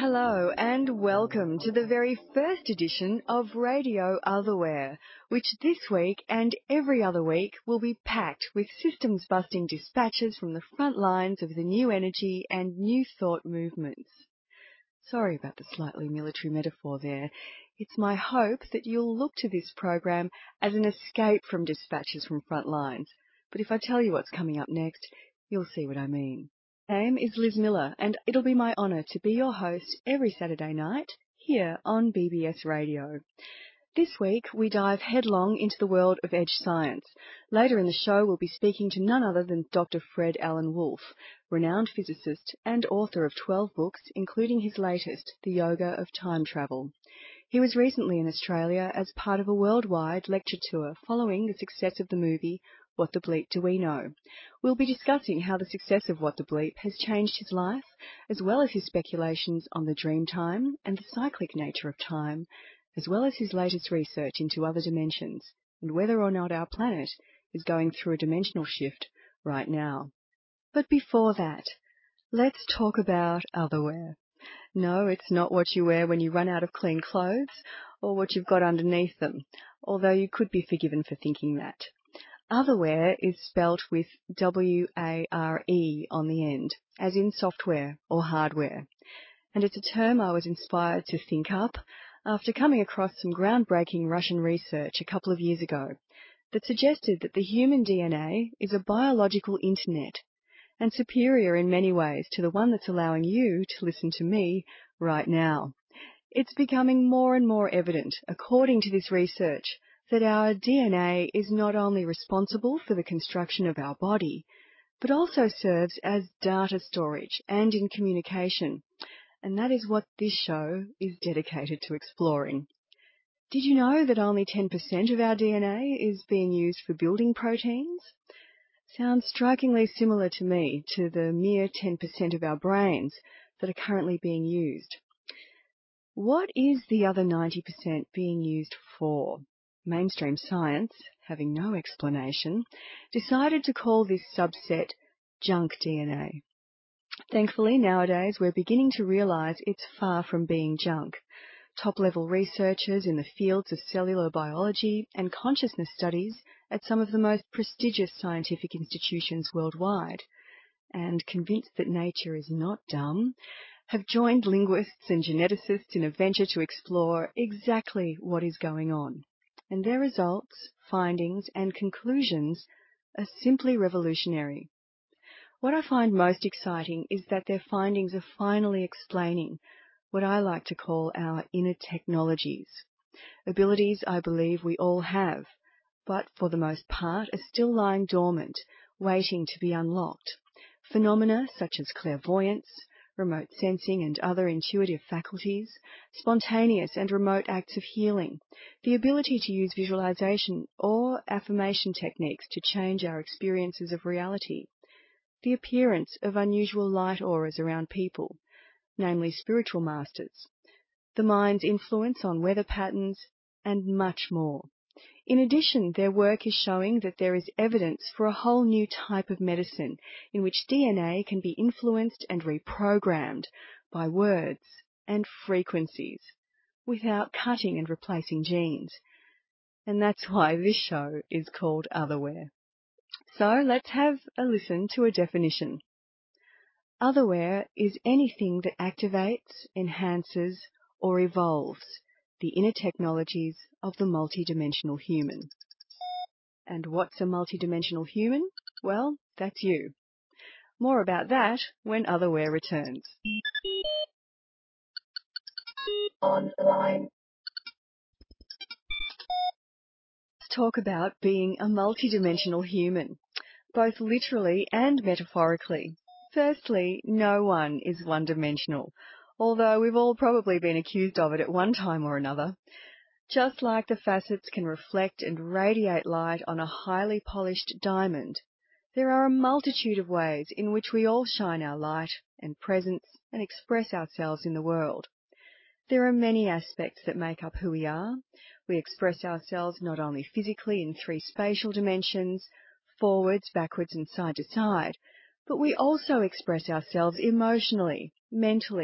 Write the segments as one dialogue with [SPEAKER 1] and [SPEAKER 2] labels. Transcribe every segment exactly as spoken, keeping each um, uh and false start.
[SPEAKER 1] Hello and welcome to the very first edition of Radio Otherware, which this week and every other week will be packed with systems-busting dispatches from the front lines of the new energy and new thought movements. Sorry about the slightly military metaphor there. It's my hope that you'll look to this program as an escape from dispatches from front lines. But if I tell you what's coming up next, you'll see what I mean. My name is Liz Miller, and it'll be my honour to be your host every Saturday night here on B B S Radio. This week, we dive headlong into the world of edge science. Later in the show, we'll be speaking to none other than Doctor Fred Alan Wolf, renowned physicist and author of twelve books, including his latest, The Yoga of Time Travel. He was recently in Australia as part of a worldwide lecture tour following the success of the movie What the Bleep Do We Know? We'll be discussing how the success of What the Bleep has changed his life, as well as his speculations on the dream time and the cyclic nature of time, as well as his latest research into other dimensions and whether or not our planet is going through a dimensional shift right now. But before that, let's talk about otherware. No, it's not what you wear when you run out of clean clothes or what you've got underneath them, although you could be forgiven for thinking that. Otherware is spelt with W A R E on the end, as in software or hardware. And it's a term I was inspired to think up after coming across some groundbreaking Russian research a couple of years ago that suggested that the human D N A is a biological internet and superior in many ways to the one that's allowing you to listen to me right now. It's becoming more and more evident, according to this research, that our D N A is not only responsible for the construction of our body, but also serves as data storage and in communication. And that is what this show is dedicated to exploring. Did you know that only ten percent of our D N A is being used for building proteins? Sounds strikingly similar to me to the mere ten percent of our brains that are currently being used. What is the other ninety percent being used for? Mainstream science, having no explanation, decided to call this subset junk D N A. Thankfully, nowadays, we're beginning to realise it's far from being junk. Top-level researchers in the fields of cellular biology and consciousness studies at some of the most prestigious scientific institutions worldwide, and convinced that nature is not dumb, have joined linguists and geneticists in a venture to explore exactly what is going on. And their results, findings, and conclusions are simply revolutionary. What I find most exciting is that their findings are finally explaining what I like to call our inner technologies, abilities I believe we all have, but for the most part are still lying dormant, waiting to be unlocked. Phenomena such as clairvoyance, remote sensing and other intuitive faculties, spontaneous and remote acts of healing, the ability to use visualization or affirmation techniques to change our experiences of reality, the appearance of unusual light auras around people, namely spiritual masters, the mind's influence on weather patterns, and much more. In addition, their work is showing that there is evidence for a whole new type of medicine in which D N A can be influenced and reprogrammed by words and frequencies without cutting and replacing genes. And that's why this show is called Otherware. So let's have a listen to a definition. Otherware is anything that activates, enhances, or evolves the inner technologies of the multidimensional human. And what's a multidimensional human? Well, that's you. More about that when Otherware returns. Online. Let's talk about being a multidimensional human, both literally and metaphorically. Firstly, no one is one-dimensional, although we've all probably been accused of it at one time or another. Just like the facets can reflect and radiate light on a highly polished diamond, there are a multitude of ways in which we all shine our light and presence and express ourselves in the world. There are many aspects that make up who we are. We express ourselves not only physically in three spatial dimensions, forwards, backwards and side to side, but we also express ourselves emotionally, mentally,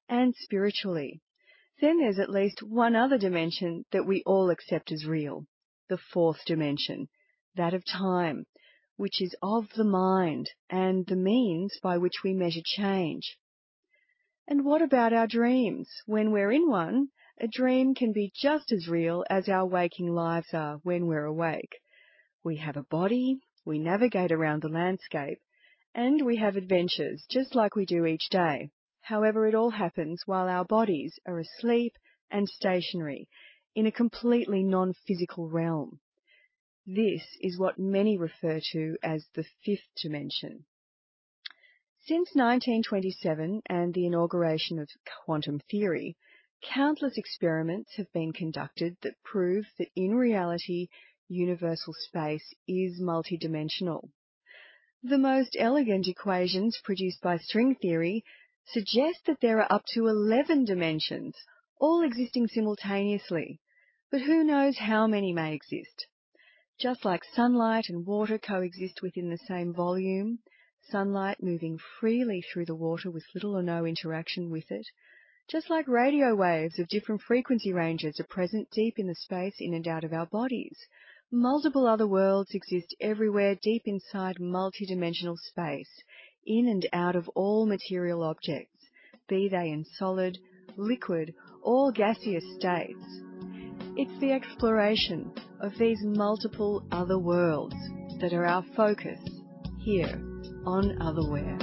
[SPEAKER 1] and spiritually. Then there's at least one other dimension that we all accept as real, the fourth dimension, that of time, which is of the mind and the means by which we measure change. And what about our dreams? When we're in one, a dream can be just as real as our waking lives are when we're awake. We have a body, we navigate around the landscape, and we have adventures just like we do each day. However, it all happens while our bodies are asleep and stationary in a completely non-physical realm. This is what many refer to as the fifth dimension. Since nineteen twenty-seven and the inauguration of quantum theory, countless experiments have been conducted that prove that in reality, universal space is multidimensional. The most elegant equations produced by string theory suggest that there are up to eleven dimensions, all existing simultaneously. But who knows how many may exist? Just like sunlight and water coexist within the same volume, sunlight moving freely through the water with little or no interaction with it, just like radio waves of different frequency ranges are present deep in the space in and out of our bodies, multiple other worlds exist everywhere deep inside multidimensional space, in and out of all material objects, be they in solid, liquid, or gaseous states. It's the exploration of these multiple other worlds that are our focus here on Otherware.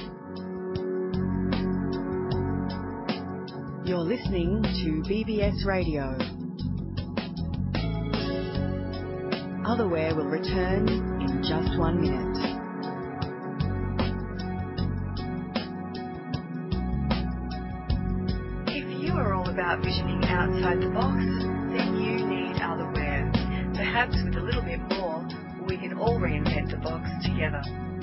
[SPEAKER 1] You're listening to B B S Radio. Otherware will return in just one minute. If you are all about visioning outside the box, then you need Otherware. Perhaps with a little bit more, we can all reinvent the box together.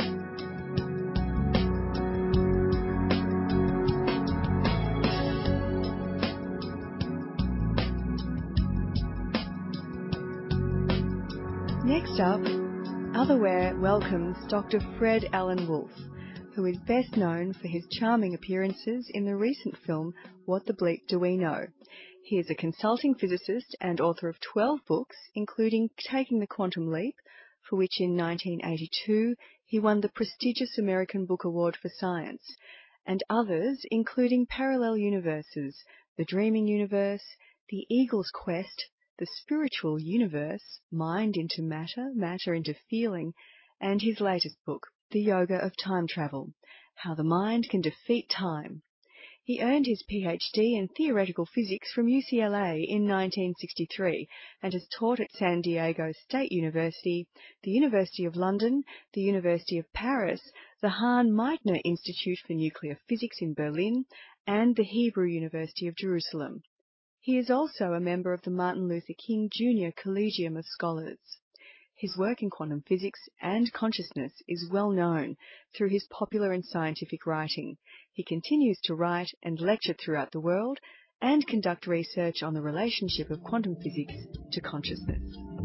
[SPEAKER 1] Next up, Otherware welcomes Doctor Fred Alan Wolf, who is best known for his charming appearances in the recent film What the Bleep Do We Know? He is a consulting physicist and author of twelve books, including Taking the Quantum Leap, for which in nineteen eighty-two he won the prestigious American Book Award for Science, and others including Parallel Universes, The Dreaming Universe, The Eagle's Quest, The Spiritual Universe, Mind into Matter, Matter into Feeling, and his latest book, The Yoga of Time Travel, How the Mind Can Defeat Time. He earned his P H D in theoretical physics from U C L A in nineteen sixty-three and has taught at San Diego State University, the University of London, the University of Paris, the Hahn Meitner Institute for Nuclear Physics in Berlin, and the Hebrew University of Jerusalem. He is also a member of the Martin Luther King Junior Collegium of Scholars. His work in quantum physics and consciousness is well known through his popular and scientific writing. He continues to write and lecture throughout the world and conduct research on the relationship of quantum physics to consciousness.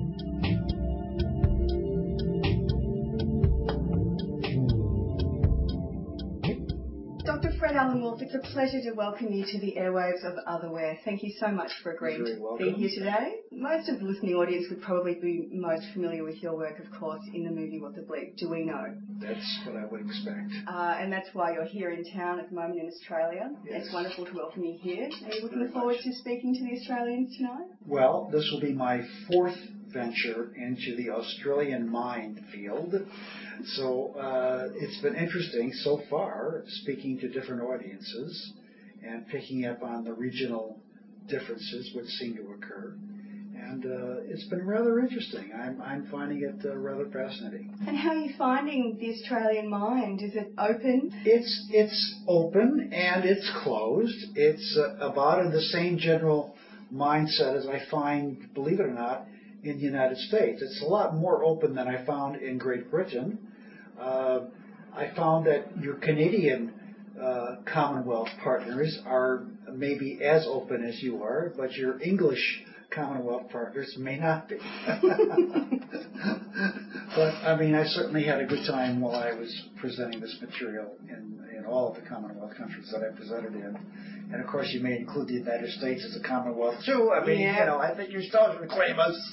[SPEAKER 1] Doctor Fred Alan Wolf, it's a pleasure to welcome you to the airwaves of Otherware. Thank you so much for agreeing to be here today. Most of the listening audience would probably be most familiar with your work, of course, in the movie What the Bleep Do We Know?
[SPEAKER 2] That's what I would expect.
[SPEAKER 1] Uh, and that's why you're here in town at the moment in Australia.
[SPEAKER 2] Yes.
[SPEAKER 1] It's wonderful to welcome you here. Are you looking
[SPEAKER 2] Very
[SPEAKER 1] forward
[SPEAKER 2] much.
[SPEAKER 1] to speaking to the Australians tonight?
[SPEAKER 2] Well, this will be my fourth venture into the Australian mind field. So uh, it's been interesting so far speaking to different audiences and picking up on the regional differences which seem to occur. And uh, it's been rather interesting. I'm, I'm finding it uh, rather fascinating.
[SPEAKER 1] And how are you finding the Australian mind? Is it open?
[SPEAKER 2] It's, it's open and it's closed. It's uh, about in the same general mindset as I find, believe it or not, in the United States. It's a lot more open than I found in Great Britain. Uh, I found that your Canadian uh, Commonwealth partners are maybe as open as you are, but your English Commonwealth partners may not be. But, I mean, I certainly had a good time while I was presenting this material in, in all of the Commonwealth countries that I presented in. And, of course, you may include the United States as a Commonwealth, too. I mean, yeah. you know, I think you're supposed to claim us.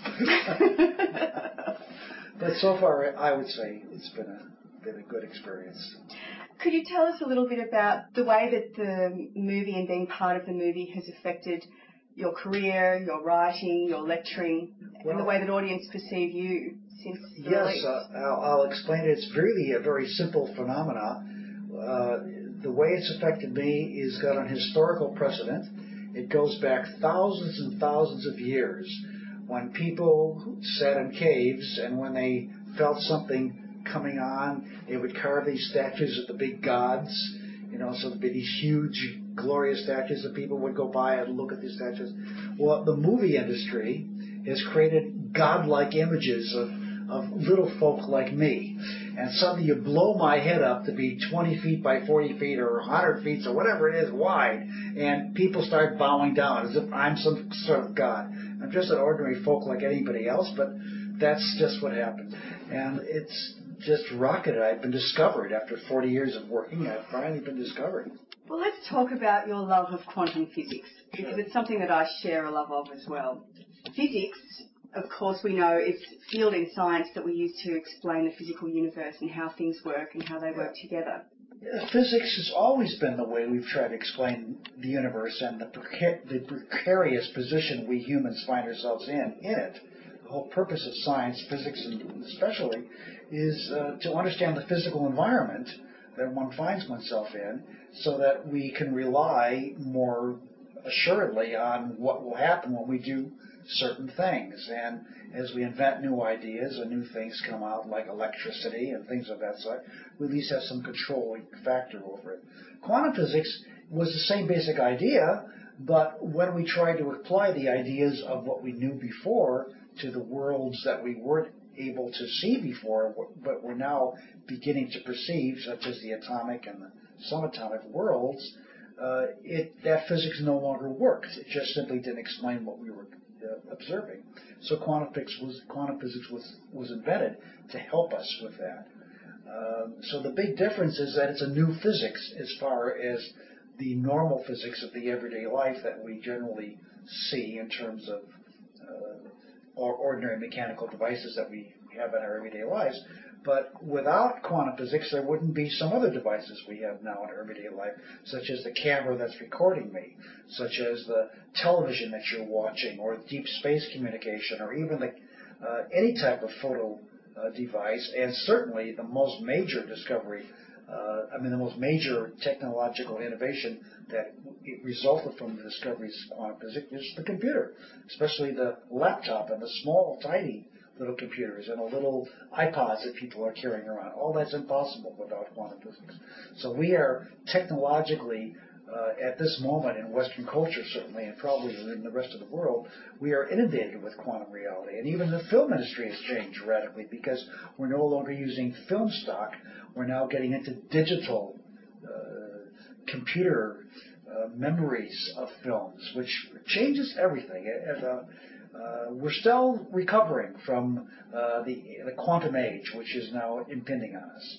[SPEAKER 2] But so far, I would say it's been a, been a good experience.
[SPEAKER 1] Could you tell us a little bit about the way that the movie and being part of the movie has affected your career, your writing, your lecturing, well, and the way that audience perceive you since the
[SPEAKER 2] Yes,
[SPEAKER 1] release?
[SPEAKER 2] uh, I'll, I'll explain it. It's really a very simple phenomena. Uh, the way it's affected me is got an historical precedent. It goes back thousands and thousands of years when people sat in caves, and when they felt something coming on, they would carve these statues of the big gods, you know, so there'd be these huge, glorious statues that people would go by and look at these statues. Well, the movie industry has created godlike images of, of little folk like me. And suddenly you blow my head up to be twenty feet by forty feet or one hundred feet or whatever it is wide, and people start bowing down as if I'm some sort of god. I'm just an ordinary folk like anybody else, but that's just what happened. And it's just rocketed. I've been discovered. After forty years of working, I've finally been discovered.
[SPEAKER 1] Well, let's talk about your love of quantum physics, because
[SPEAKER 2] Sure.
[SPEAKER 1] it's something that I share a love of as well. Physics, of course, we know it's a field in science that we use to explain the physical universe and how things work and how they work together.
[SPEAKER 2] Yeah, physics has always been the way we've tried to explain the universe and the, precar- the precarious position we humans find ourselves in in it. The whole purpose of science, physics especially, is uh, to understand the physical environment that one finds oneself in, so that we can rely more assuredly on what will happen when we do certain things. And as we invent new ideas and new things come out, like electricity and things of that sort, we at least have some controlling factor over it. Quantum physics was the same basic idea, but when we tried to apply the ideas of what we knew before to the worlds that we weren't able to see before, but we're now beginning to perceive, such as the atomic and the subatomic worlds, uh, it, that physics no longer worked. It just simply didn't explain what we were uh, observing. So quantum physics was quantum physics was, was invented to help us with that. Um, so the big difference is that it's a new physics as far as the normal physics of the everyday life that we generally see in terms of uh, or ordinary mechanical devices that we have in our everyday lives. But without quantum physics, there wouldn't be some other devices we have now in our everyday life, such as the camera that's recording me, such as the television that you're watching, or deep space communication, or even the, uh, any type of photo uh, device. And certainly the most major discovery, uh, I mean the most major technological innovation that it resulted from the discoveries of quantum physics is the computer, especially the laptop and the small, tiny little computers and the little iPods that people are carrying around. All that's impossible without quantum physics. So we are technologically, uh, at this moment in Western culture certainly, and probably in the rest of the world, we are inundated with quantum reality. And even the film industry has changed radically because we're no longer using film stock. We're now getting into digital uh, computer uh, memories of films, which changes everything. And, uh, Uh, we're still recovering from uh, the, the quantum age, which is now impending on us.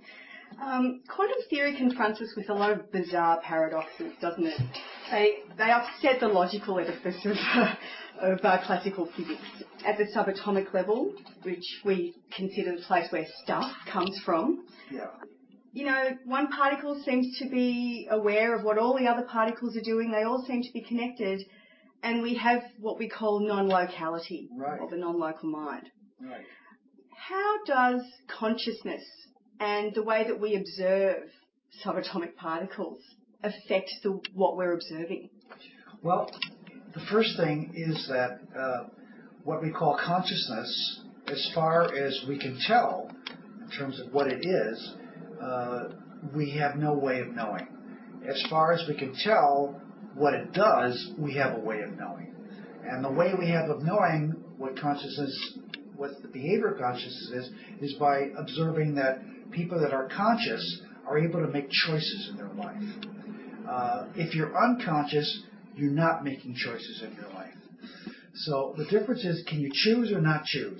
[SPEAKER 1] Um, quantum theory confronts us with a lot of bizarre paradoxes, doesn't it? They they upset the logical edifice of, of uh, classical physics. At the subatomic level, which we consider the place where stuff comes from,
[SPEAKER 2] Yeah.
[SPEAKER 1] you know, one particle seems to be aware of what all the other particles are doing. They all seem to be connected. And we have what we call non-locality,
[SPEAKER 2] Right.
[SPEAKER 1] or the non-local mind.
[SPEAKER 2] Right.
[SPEAKER 1] How does consciousness and the way that we observe subatomic particles affect the, what we're observing?
[SPEAKER 2] Well, the first thing is that uh, what we call consciousness, as far as we can tell, in terms of what it is, uh, we have no way of knowing. As far as we can tell what it does, we have a way of knowing. And the way we have of knowing what consciousness, what the behavior of consciousness is, is by observing that people that are conscious are able to make choices in their life. Uh, if you're unconscious, you're not making choices in your life. So the difference is, can you choose or not choose?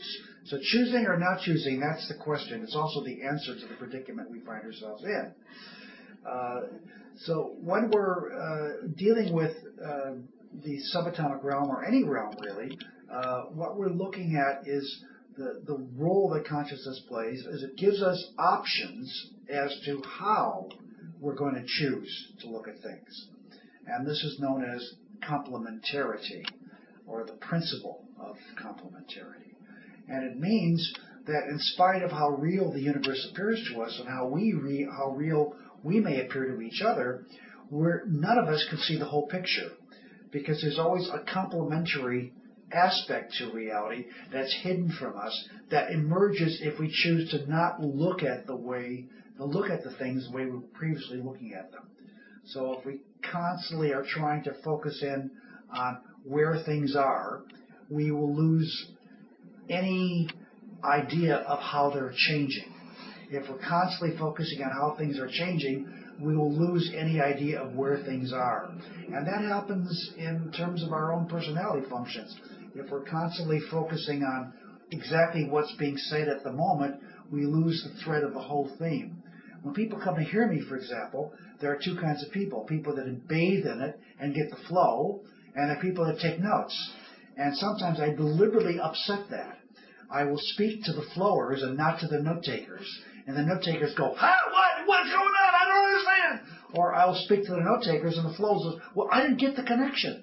[SPEAKER 2] So choosing or not choosing, that's the question. It's also the answer to the predicament we find ourselves in. Uh, so when we're uh, dealing with uh, the subatomic realm, or any realm really, uh, what we're looking at is the, the role that consciousness plays, is it gives us options as to how we're going to choose to look at things. And this is known as complementarity, or the principle of complementarity. And it means that in spite of how real the universe appears to us and how we re- how real we may appear to each other, we're, none of us can see the whole picture, because there's always a complementary aspect to reality that's hidden from us, that emerges if we choose to not look at the way, to look at the things the way we were previously looking at them. So if we constantly are trying to focus in on where things are, we will lose any idea of how they're changing. If we're constantly focusing on how things are changing, we will lose any idea of where things are. And that happens in terms of our own personality functions. If we're constantly focusing on exactly what's being said at the moment, we lose the thread of the whole theme. When people come to hear me, for example, there are two kinds of people. People that bathe in it and get the flow, and there are people that take notes. And sometimes I deliberately upset that. I will speak to the flowers and not to the note takers. And the note takers go, huh? What? What's going on? I don't understand. Or I will speak to the note takers and the flowers go, well, I didn't get the connection.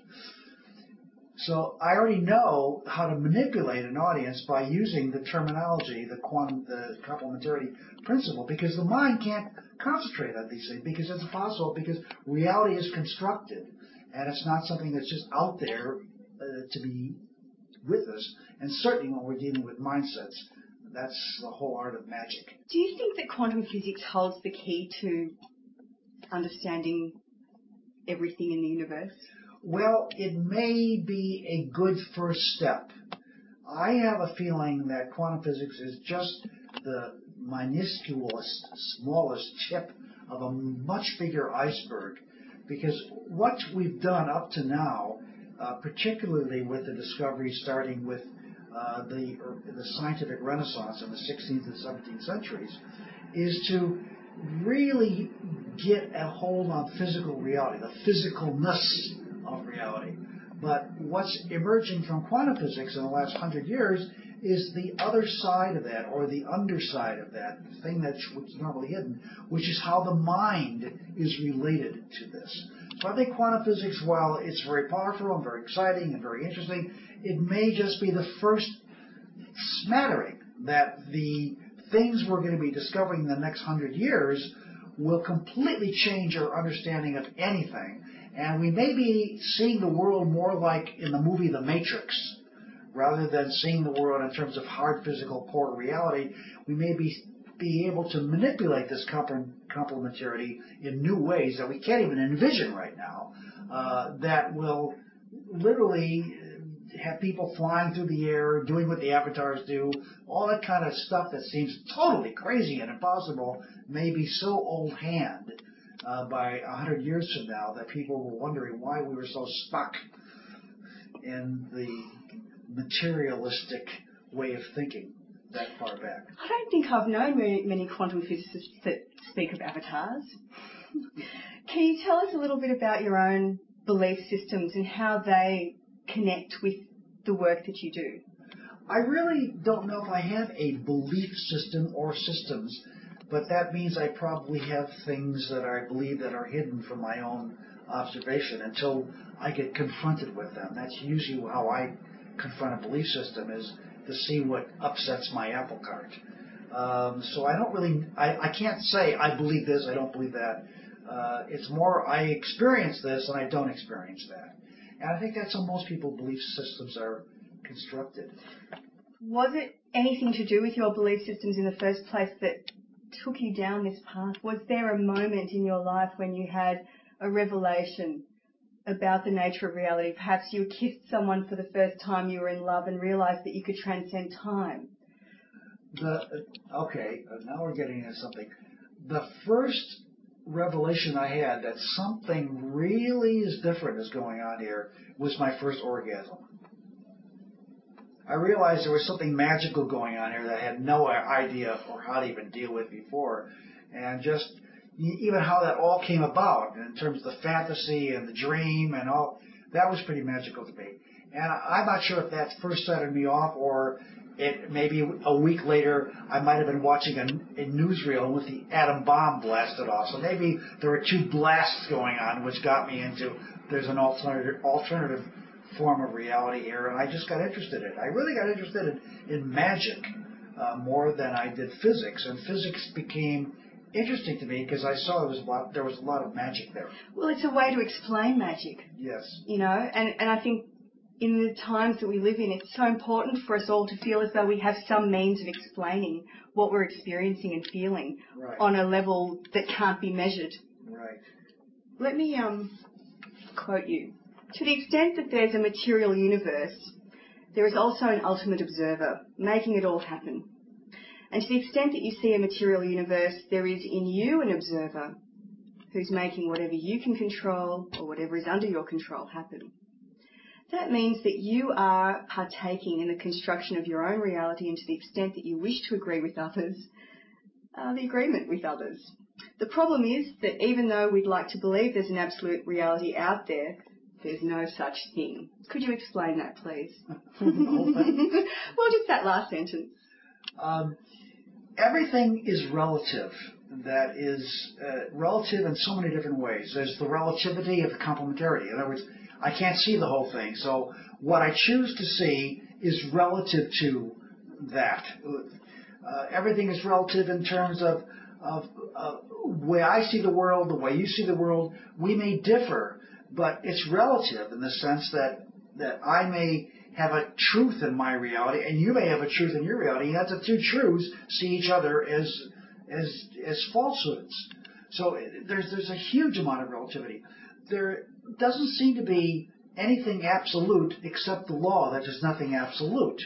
[SPEAKER 2] So I already know how to manipulate an audience by using the terminology, the quantum, the complementarity principle, because the mind can't concentrate on these things, because it's impossible, because reality is constructed, and it's not something that's just out there uh, to be with us. And certainly when we're dealing with mindsets, that's the whole art of magic.
[SPEAKER 1] Do you think that quantum physics holds the key to understanding everything in the universe?
[SPEAKER 2] Well, it may be a good first step. I have a feeling that quantum physics is just the minusculest, smallest tip of a much bigger iceberg, because what we've done up to now, uh, particularly with the discovery starting with uh, the, the scientific renaissance in the sixteenth and seventeenth centuries, is to really get a hold on physical reality, the physicalness of reality. But what's emerging from quantum physics in the last hundred years is the other side of that, or the underside of that, the thing that's normally hidden, which is how the mind is related to this. So I think quantum physics, while it's very powerful and very exciting and very interesting, it may just be the first smattering that the things we're going to be discovering in the next hundred years will completely change our understanding of anything. And we may be seeing the world more like in the movie The Matrix, rather than seeing the world in terms of hard physical core reality. We may be, be able to manipulate this complementarity in new ways that we can't even envision right now, uh, that will literally have people flying through the air, doing what the avatars do, all that kind of stuff that seems totally crazy and impossible may be so old hand uh, by a hundred years from now that people were wondering why we were so stuck in the materialistic way of thinking that far back.
[SPEAKER 1] I don't think I've known many, many quantum physicists that speak of avatars. Can you tell us a little bit about your own belief systems and how they connect with the work that you do?
[SPEAKER 2] I really don't know if I have a belief system or systems, but that means I probably have things that I believe that are hidden from my own observation until I get confronted with them. That's usually how I confront a belief system, is to see what upsets my apple cart. Um, so I don't really, I, I can't say I believe this, I don't believe that. Uh, it's more I experience this and I don't experience that. And I think that's how most people's belief systems are constructed.
[SPEAKER 1] Was it anything to do with your belief systems in the first place that took you down this path? Was there a moment in your life when you had a revelation about the nature of reality? Perhaps you kissed someone for the first time, you were in love, and realized that you could transcend time.
[SPEAKER 2] The okay, now we're getting into something. The first revelation I had that something really is different is going on here was my first orgasm. I realized there was something magical going on here that I had no idea or how to even deal with before. And just even how that all came about in terms of the fantasy and the dream and all, that was pretty magical to me. And I'm not sure if that first started me off or it maybe a week later I might have been watching a, a newsreel with the atom bomb blasted off. So maybe there were two blasts going on which got me into there's an alternative alternative form of reality here, and I just got interested in it. I really got interested in, in magic uh, more than I did physics, and physics became interesting to me because I saw there was a lot, there was a lot of magic there.
[SPEAKER 1] Well, it's a way to explain magic.
[SPEAKER 2] Yes.
[SPEAKER 1] You know, and, and I think in the times that we live in, it's so important for us all to feel as though we have some means of explaining what we're experiencing and feeling
[SPEAKER 2] right.
[SPEAKER 1] on a level that can't be measured.
[SPEAKER 2] Right.
[SPEAKER 1] Let me um, quote you. To the extent that there's a material universe, there is also an ultimate observer, making it all happen. And to the extent that you see a material universe, there is in you an observer who's making whatever you can control or whatever is under your control happen. That means that you are partaking in the construction of your own reality, and to the extent that you wish to agree with others, uh, the agreement with others. The problem is that even though we'd like to believe there's an absolute reality out there, there's no such thing. Could you explain that, please? Well, just that last sentence.
[SPEAKER 2] Um, everything is relative. That is uh, relative in so many different ways. There's the relativity of the complementarity. In other words, I can't see the whole thing. So what I choose to see is relative to that. Uh, everything is relative in terms of, of, of the way I see the world, the way you see the world. We may differ, but it's relative in the sense that, that I may have a truth in my reality and you may have a truth in your reality. Yet the two truths see each other as as as falsehoods. So there's there's a huge amount of relativity. There doesn't seem to be anything absolute except the law that there's nothing absolute.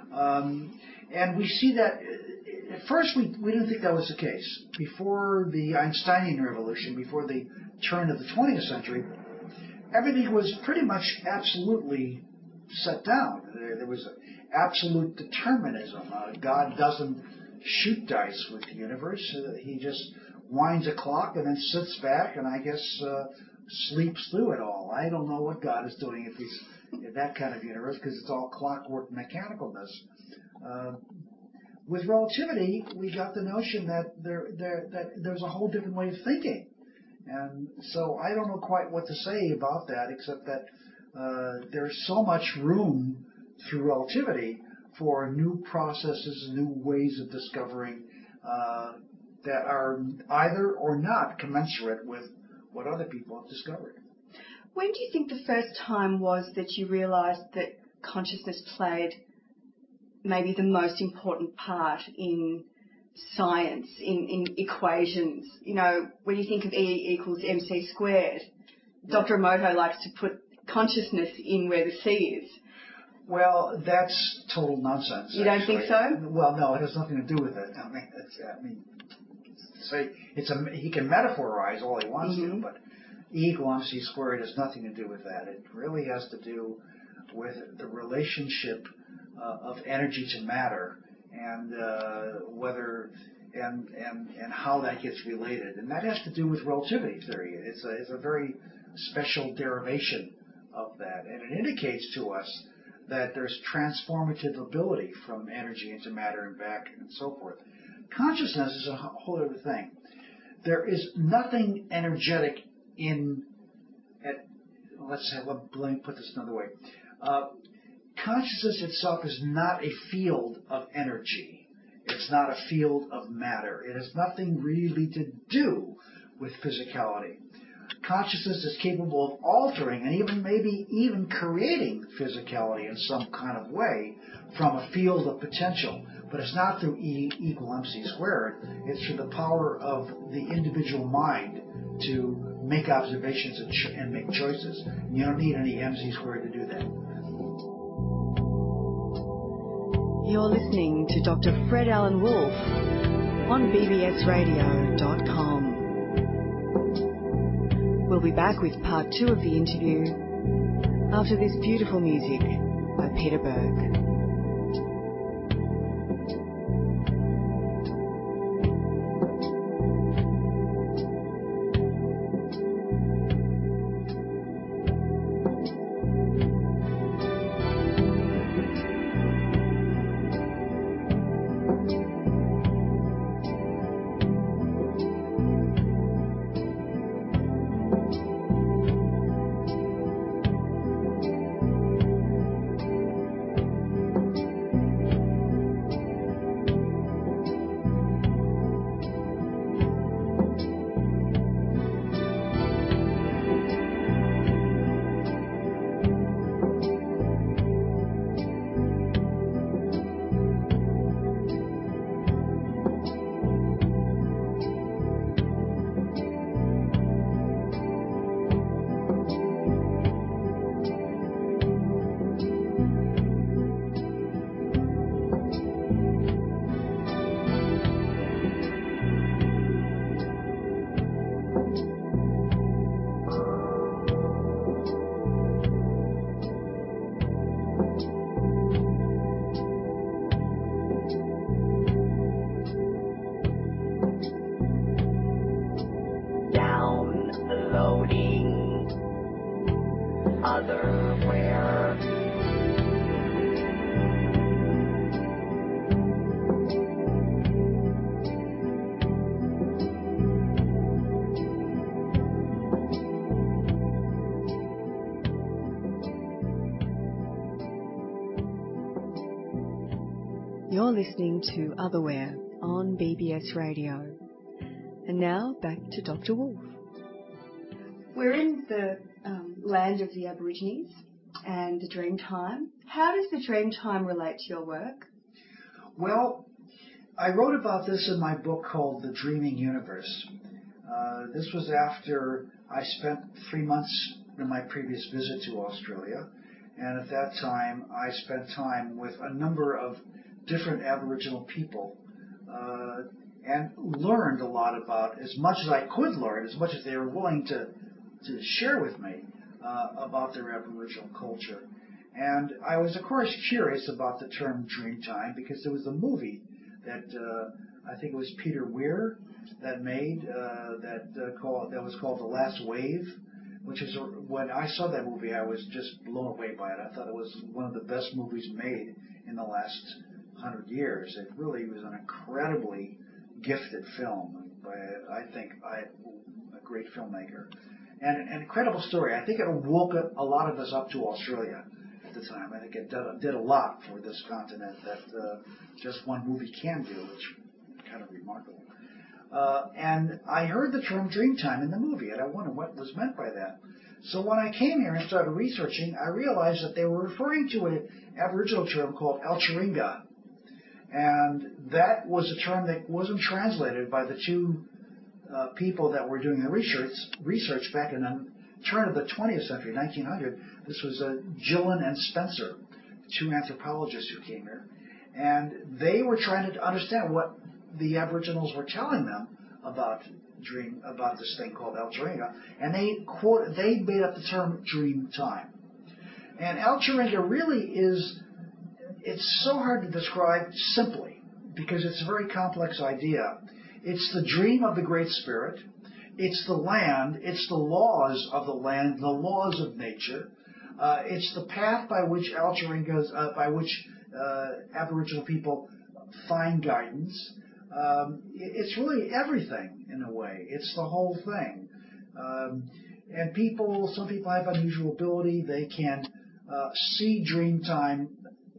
[SPEAKER 2] Um, and we see that, at first we, we didn't think that was the case. Before the Einsteinian revolution, before the turn of the twentieth century, everything was pretty much absolutely set down. There, there was an absolute determinism. Uh, God doesn't shoot dice with the universe. Uh, he just winds a clock and then sits back and I guess uh, sleeps through it all. I don't know what God is doing if he's in that kind of universe because it's all clockwork mechanicalness. Uh, with relativity, we got the notion that there, there that there's a whole different way of thinking. And so I don't know quite what to say about that except that uh, there's so much room through relativity for new processes, new ways of discovering uh, that are either or not commensurate with what other people have discovered.
[SPEAKER 1] When do you think the first time was that you realised that consciousness played maybe the most important part in science, in, in equations? You know, when you think of E equals mc squared, yeah. Doctor Emoto likes to put consciousness in where the C is.
[SPEAKER 2] Well, that's total nonsense.
[SPEAKER 1] You don't
[SPEAKER 2] actually.
[SPEAKER 1] think so?
[SPEAKER 2] Well, no, it has nothing to do with it. I mean, it's, I mean, say it's a he can metaphorize all he wants
[SPEAKER 1] mm-hmm.
[SPEAKER 2] to, but E equal mc squared has nothing to do with that. It really has to do with the relationship uh, of energy to matter and uh, whether and and and how that gets related, and that has to do with relativity theory. It's a it's a very special derivation of that, and it indicates to us that there's transformative ability from energy into matter and back and so forth. Consciousness is a whole other thing. There is nothing energetic in, at, let's have, let me put this another way. Uh, consciousness itself is not a field of energy. It's not a field of matter. It has nothing really to do with physicality. Consciousness is capable of altering and even maybe even creating physicality in some kind of way from a field of potential. But it's not through E equal mc squared. It's through the power of the individual mind to make observations and, ch- and make choices. And you don't need any mc squared to do that.
[SPEAKER 1] You're listening to Doctor Fred Alan Wolfe on b b s radio dot com. We'll be back with part two of the interview after this beautiful music by Peter Berg.
[SPEAKER 3] otherwhere.
[SPEAKER 1] You're listening to Otherwhere on B B S Radio. And now back to Doctor Wolf. We're in the um, land of the Aborigines and the dream time. How does the dream time relate to your work?
[SPEAKER 2] Well, I wrote about this in my book called The Dreaming Universe. Uh, this was after I spent three months in my previous visit to Australia, and at that time I spent time with a number of different Aboriginal people uh, and learned a lot about, as much as I could learn, as much as they were willing to, to share with me uh, about their Aboriginal culture. And I was, of course, curious about the term Dreamtime because there was a movie that uh, I think it was Peter Weir that made uh, that uh, called that was called The Last Wave, which is, when I saw that movie, I was just blown away by it. I thought it was one of the best movies made in the last hundred years. It really was an incredibly gifted film by, I think, I, a great filmmaker. And an incredible story. I think it woke a lot of us up to Australia at the time. I think it did, did a lot for this continent that uh, just one movie can do, which is kind of remarkable. Uh, and I heard the term Dreamtime in the movie, and I wondered what was meant by that. So when I came here and started researching, I realized that they were referring to an Aboriginal term called Elcharinga. And that was a term that wasn't translated by the two uh, people that were doing the research, research back in the turn of the twentieth century, nineteen hundred. This was uh, Gillen and Spencer, two anthropologists who came here. And they were trying to understand what the Aboriginals were telling them about dream, about this thing called Elcharinga. And they quote, they made up the term dream time. And Elcharinga really is, it's so hard to describe simply because it's a very complex idea. It's the dream of the Great Spirit. It's the land. It's the laws of the land, the laws of nature. Uh, it's the path by which Elcharingas, uh, by which uh, Aboriginal people find guidance. Um, it's really everything in a way. It's the whole thing. Um, and people, some people have unusual ability. They can uh, see dream time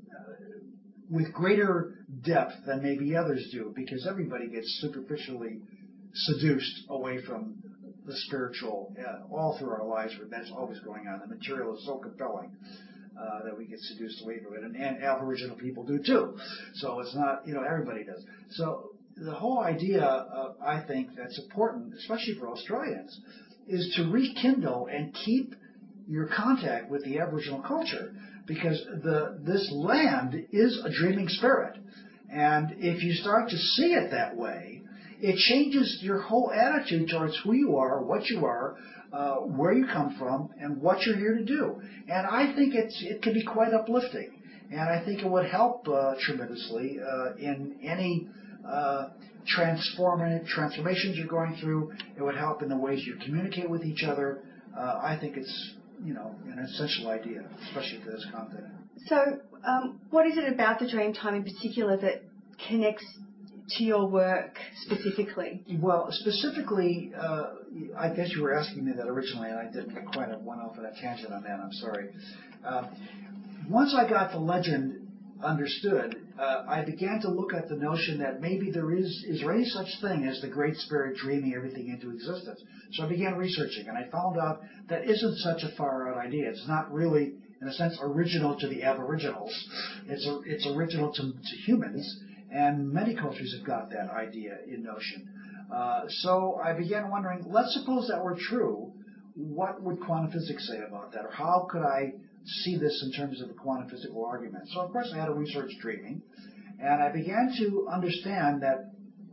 [SPEAKER 2] with greater depth than maybe others do, because everybody gets superficially seduced away from the spiritual uh, all through our lives. That's always going on. The material is so compelling uh, that we get seduced away from it, and, and Aboriginal people do too. So it's not, you know, everybody does. So the whole idea, uh, I think, that's important, especially for Australians, is to rekindle and keep your contact with the Aboriginal culture, because the this land is a dreaming spirit. And if you start to see it that way, it changes your whole attitude towards who you are, what you are, uh, where you come from, and what you're here to do. And I think it's it can be quite uplifting. And I think it would help uh, tremendously uh, in any uh, transformative transformations you're going through. It would help in the ways you communicate with each other. Uh, I think it's, you know, an essential idea, especially for this continent.
[SPEAKER 1] So, um, what is it about the dream time in particular that connects to your work specifically?
[SPEAKER 2] Well, specifically, uh, I guess you were asking me that originally, and I didn't quite have went off on a tangent on that. I'm sorry. Uh, once I got the legend understood, uh, I began to look at the notion that maybe there is, is there any such thing as the Great Spirit dreaming everything into existence? So I began researching, and I found out that isn't such a far-out idea. It's not really, in a sense, original to the Aboriginals. It's a, it's original to, to humans, and many cultures have got that idea in notion. Uh, so I began wondering, let's suppose that were true, what would quantum physics say about that? Or how could I see this in terms of a quantum physical argument? So, of course, I had to research dreaming, and I began to understand that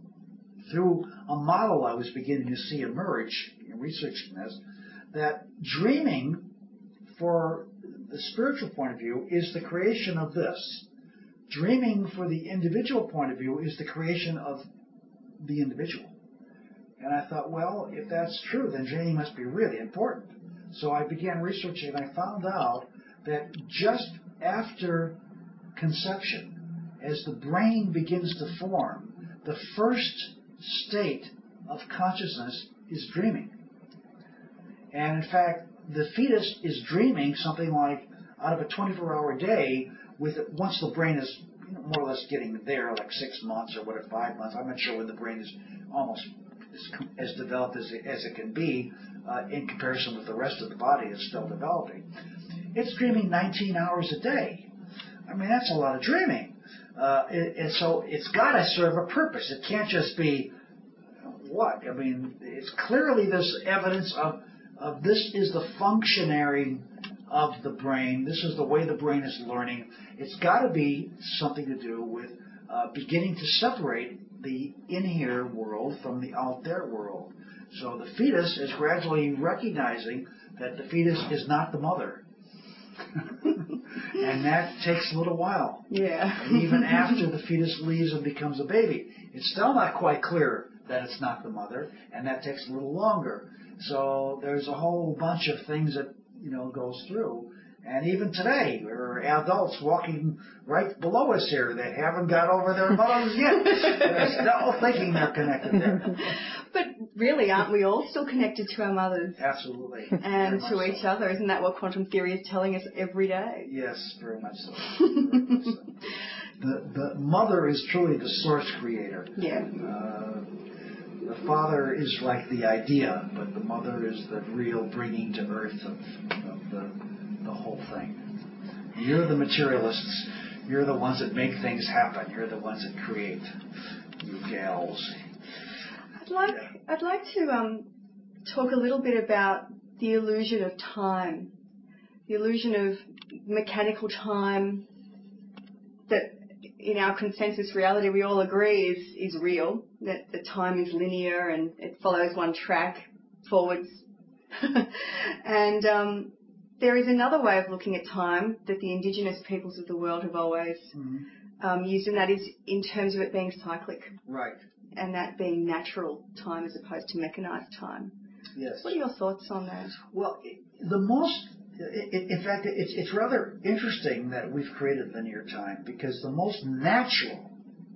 [SPEAKER 2] through a model I was beginning to see emerge in researching this, that dreaming, for the spiritual point of view, is the creation of this. Dreaming, for the individual point of view, is the creation of the individual. And I thought, well, if that's true, then dreaming must be really important. So I began researching, and I found out that just after conception, as the brain begins to form, the first state of consciousness is dreaming. And in fact, the fetus is dreaming something like out of a twenty-four hour day, with once the brain is more or less getting there, like six months or whatever, five months. I'm not sure when the brain is almost as, as developed as it, as it can be uh, in comparison with the rest of the body that's still developing. It's dreaming nineteen hours a day. I mean, that's a lot of dreaming. Uh, it, and so it's got to serve a purpose. It can't just be what? I mean, it's clearly there's evidence of, of this is the functionary of the brain. This is the way the brain is learning. It's got to be something to do with uh, beginning to separate the in-here world from the out-there world. So the fetus is gradually recognizing that the fetus is not the mother. And that takes a little while.
[SPEAKER 1] Yeah.
[SPEAKER 2] And even after the fetus leaves and becomes a baby, it's still not quite clear that it's not the mother, and that takes a little longer. So there's a whole bunch of things that, you know, goes through. And even today, there are adults walking right below us here that haven't got over their mothers yet. They're still thinking they're connected there.
[SPEAKER 1] But really, aren't we all still connected to our mothers?
[SPEAKER 2] Absolutely.
[SPEAKER 1] And
[SPEAKER 2] Very
[SPEAKER 1] to
[SPEAKER 2] much
[SPEAKER 1] each
[SPEAKER 2] so.
[SPEAKER 1] other. Isn't that what quantum theory is telling us every day?
[SPEAKER 2] Yes, very much so. Very much so. The, the mother is truly the source creator.
[SPEAKER 1] Yeah.
[SPEAKER 2] Uh, the father is like the idea, but the mother is the real bringing to earth of, of the, the whole thing. You're the materialists. You're the ones that make things happen. You're the ones that create. You gals.
[SPEAKER 1] I'd like
[SPEAKER 2] Yeah.
[SPEAKER 1] I'd like to um, talk a little bit about the illusion of time, the illusion of mechanical time that in our consensus reality we all agree is, is real, that the time is linear and it follows one track forwards. And um, there is another way of looking at time that the indigenous peoples of the world have always
[SPEAKER 2] Mm-hmm.
[SPEAKER 1] um, used, and that is in terms of it being cyclic.
[SPEAKER 2] Right.
[SPEAKER 1] And that being natural time as opposed to mechanized time.
[SPEAKER 2] Yes.
[SPEAKER 1] What are your thoughts on that?
[SPEAKER 2] Well, the most, in fact, it's, it's rather interesting that we've created linear time, because the most natural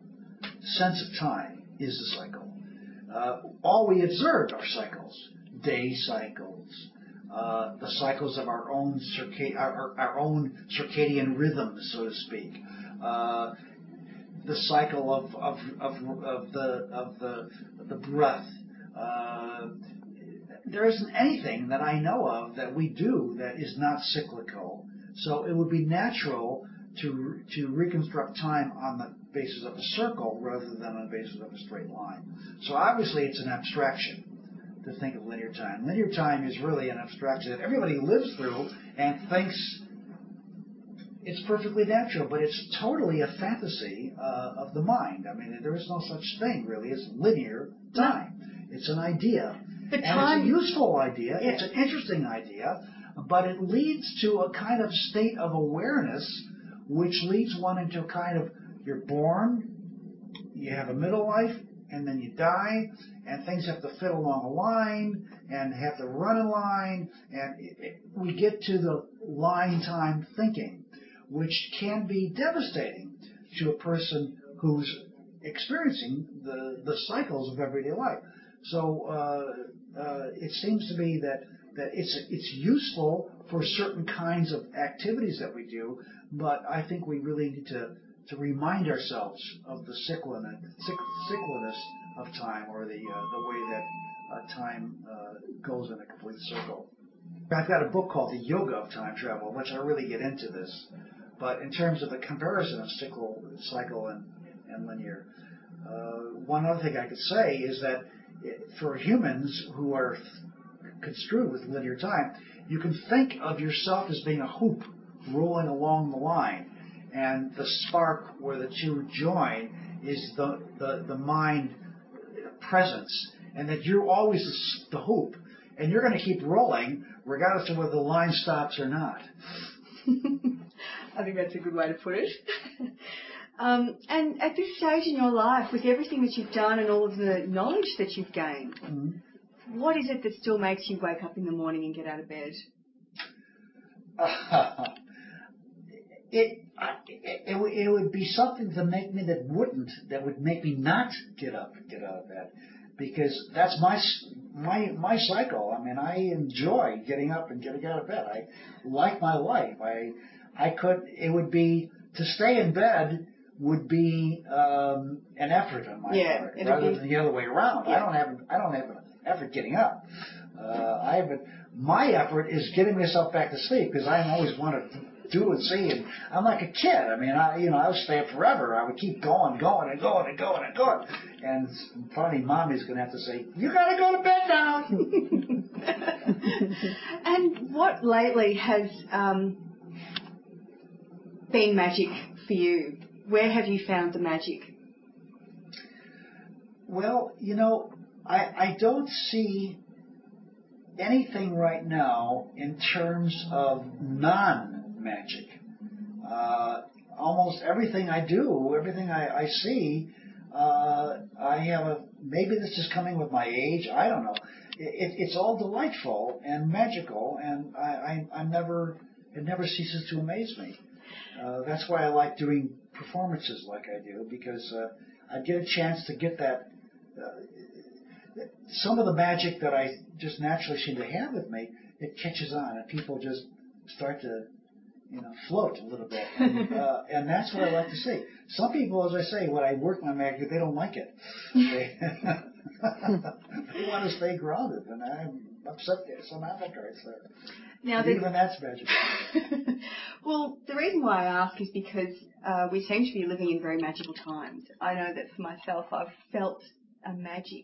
[SPEAKER 2] sense of time is the cycle. Uh, all we observe are cycles, day cycles, uh, the cycles of our own circad, our, our own circadian rhythms, so to speak. Uh, the cycle of of of, of the of the the breath. Uh, there isn't anything that I know of that we do that is not cyclical. So it would be natural to to reconstruct time on the basis of a circle rather than on the basis of a straight line. So obviously it's an abstraction to think of linear time. Linear time is really an abstraction that everybody lives through and thinks it's perfectly natural, but it's totally a fantasy uh, of the mind. I mean, there is no such thing really as linear time. It's an idea.
[SPEAKER 1] But
[SPEAKER 2] and
[SPEAKER 1] time,
[SPEAKER 2] it's a useful idea.
[SPEAKER 1] Yeah.
[SPEAKER 2] It's an interesting idea, but it leads to a kind of state of awareness which leads one into a kind of, you're born, you have a middle life, and then you die, and things have to fit along a line, and have to run in line, and it, it, we get to the line time thinking, which can be devastating to a person who's experiencing the, the cycles of everyday life. So uh, uh, it seems to me that, that it's it's useful for certain kinds of activities that we do, but I think we really need to, to remind ourselves of the cycliness, cycliness of time, or the uh, the way that uh, time uh, goes in a complete circle. I've got a book called The Yoga of Time Travel, in which I really get into this. But in terms of the comparison of cycle, cycle and, and linear, uh, one other thing I could say is that for humans who are construed with linear time, you can think of yourself as being a hoop rolling along the line, and the spark where the two join is the, the, the mind presence, and that you're always the hoop, and you're going to keep rolling regardless of whether the line stops or not.
[SPEAKER 1] I think that's a good way to put it. um, and at this stage in your life, with everything that you've done and all of the knowledge that you've gained,
[SPEAKER 2] Mm-hmm.
[SPEAKER 1] what is it that still makes you wake up in the morning and get out of bed?
[SPEAKER 2] Uh, it, it, it, would- it would be something to make me that wouldn't, that would make me not get up and get out of bed. Because that's my, my, my cycle. I mean, I enjoy getting up and getting out of bed. I like my life. I, I could, it would be, to stay in bed would be um, an effort on my
[SPEAKER 1] yeah,
[SPEAKER 2] part, rather
[SPEAKER 1] be,
[SPEAKER 2] than the other way around.
[SPEAKER 1] Yeah.
[SPEAKER 2] I don't have, I don't have an effort getting up. Uh, I have a, my effort is getting myself back to sleep because I always want to do and see, and I'm like a kid. I mean, I, you know, I would stay up forever. I would keep going, going, and going, and going, and going. And finally, Mommy's going to have to say, "You got to go to bed now."
[SPEAKER 1] And what lately has um, been magic for you? Where have you found the magic?
[SPEAKER 2] Well, you know, I, I don't see anything right now in terms of non-magic. Uh, almost everything I do, everything I, I see, uh, I have a, maybe this is coming with my age, I don't know. It, it's all delightful and magical, and I, I, I'm never, it never ceases to amaze me. Uh, that's why I like doing performances like I do, because uh, I get a chance to get that. Uh, some of the magic that I just naturally seem to have with me, it catches on, and people just start to, you know, float a little bit, and, uh, and that's what I like to see. Some people, as I say, when I work my magic, they don't like it. They, they want to stay grounded, and I'm upset that some appetites there.
[SPEAKER 1] Now,
[SPEAKER 2] but even that's magic.
[SPEAKER 1] Well, the reason why I ask is because uh, we seem to be living in very magical times. I know that for myself, I've felt a magic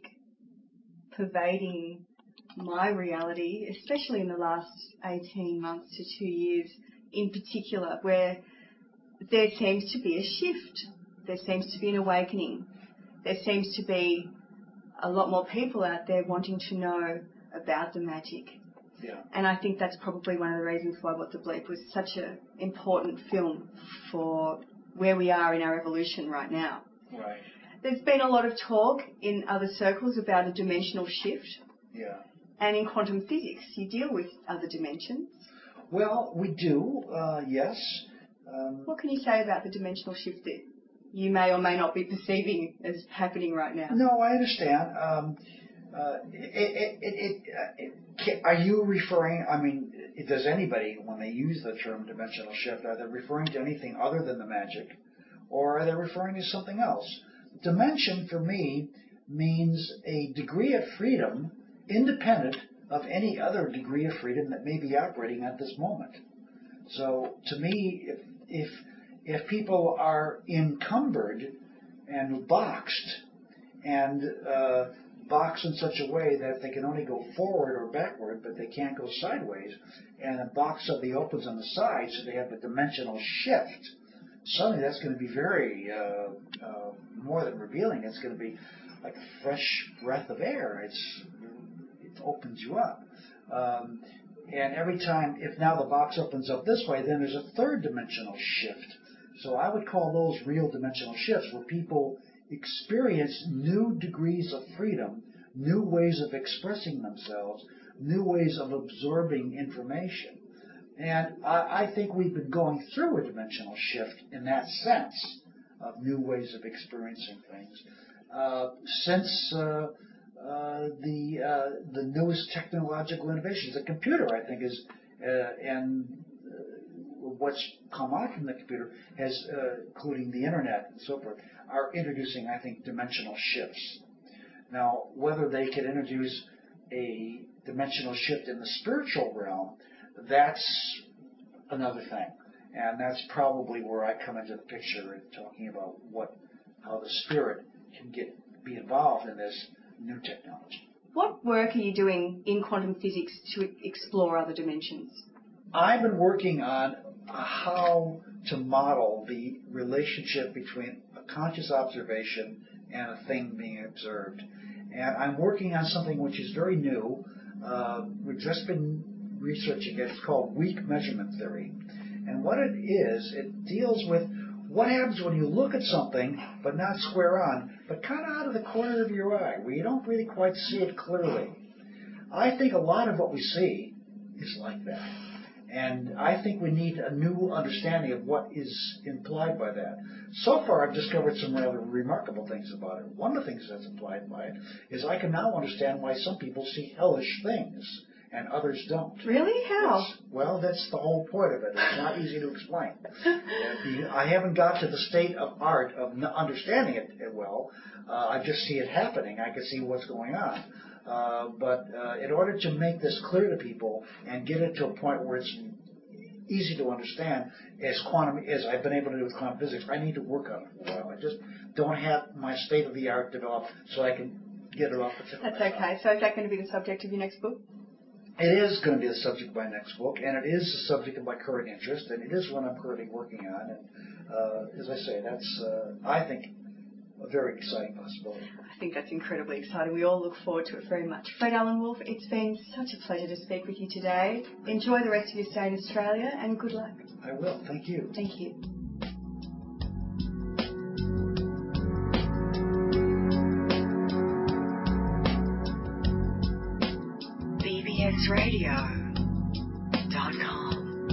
[SPEAKER 1] pervading my reality, especially in the last eighteen months to two years in particular, where there seems to be a shift. There seems to be an awakening. There seems to be a lot more people out there wanting to know about the magic.
[SPEAKER 2] Yeah.
[SPEAKER 1] And I think that's probably one of the reasons why What the Bleep was such an important film for where we are in our evolution right now.
[SPEAKER 2] Right.
[SPEAKER 1] There's been a lot of talk in other circles about a dimensional shift.
[SPEAKER 2] Yeah.
[SPEAKER 1] And in quantum physics, you deal with other dimensions.
[SPEAKER 2] Well, we do, uh, yes. Um,
[SPEAKER 1] what can you say about the dimensional shift that you may or may not be perceiving as happening right now?
[SPEAKER 2] No, I understand. Um, uh, it, it, it, it, are you referring, I mean, does anybody, when they use the term dimensional shift, are they referring to anything other than the magic, or are they referring to something else? Dimension, for me, means a degree of freedom independent of any other degree of freedom that may be operating at this moment. So, to me, if if if people are encumbered and boxed, and uh, boxed in such a way that they can only go forward or backward, but they can't go sideways, and a box suddenly opens on the side, so they have a dimensional shift. Suddenly, that's going to be very uh, uh, more than revealing. It's going to be like a fresh breath of air. It's it opens you up. Um, and every time, if now the box opens up this way, then there's a third dimensional shift. So I would call those real dimensional shifts, where people experience new degrees of freedom, new ways of expressing themselves, new ways of absorbing information. And I, I think we've been going through a dimensional shift in that sense of new ways of experiencing things uh, since uh, uh, the uh, the newest technological innovations. The computer, I think, is uh, and uh, what's come out from the computer, has, uh, including the internet and so forth, are introducing, I think, dimensional shifts. Now, whether they can introduce a dimensional shift in the spiritual realm, that's another thing. And that's probably where I come into the picture in talking about what, how the spirit can get be involved in this new technology.
[SPEAKER 1] What work are you doing in quantum physics to explore other dimensions?
[SPEAKER 2] I've been working on how to model the relationship between a conscious observation and a thing being observed. And I'm working on something which is very new. Uh, we've just been researching it. It's called weak measurement theory. And what it is, it deals with what happens when you look at something, but not square on, but kind of out of the corner of your eye, where you don't really quite see it clearly. I think a lot of what we see is like that. And I think we need a new understanding of what is implied by that. So far, I've discovered some rather remarkable things about it. One of the things that's implied by it is I can now understand why some people see hellish things and others don't.
[SPEAKER 1] Really? How?
[SPEAKER 2] Yes. Well, that's the whole point of it. It's not easy to explain. I haven't got to the state of art of understanding it well. Uh, I just see it happening. I can see what's going on. Uh, but uh, in order to make this clear to people and get it to a point where it's easy to understand, as quantum as I've been able to do with quantum physics, I need to work on it for a while. I just don't have my state of the art developed so I can get it off the tip.
[SPEAKER 1] That's okay. So is that going to be the subject of your next book?
[SPEAKER 2] It is going to be the subject of my next book, and it is the subject of my current interest, and it is one I'm currently working on. And uh, as I say, that's uh, I think a very exciting possibility.
[SPEAKER 1] I think that's incredibly exciting. We all look forward to it very much. Fred Alan Wolf, it's been such a pleasure to speak with you today. Enjoy the rest of your stay in Australia, and good luck.
[SPEAKER 2] I will. Thank you.
[SPEAKER 1] Thank you. B B S radio dot com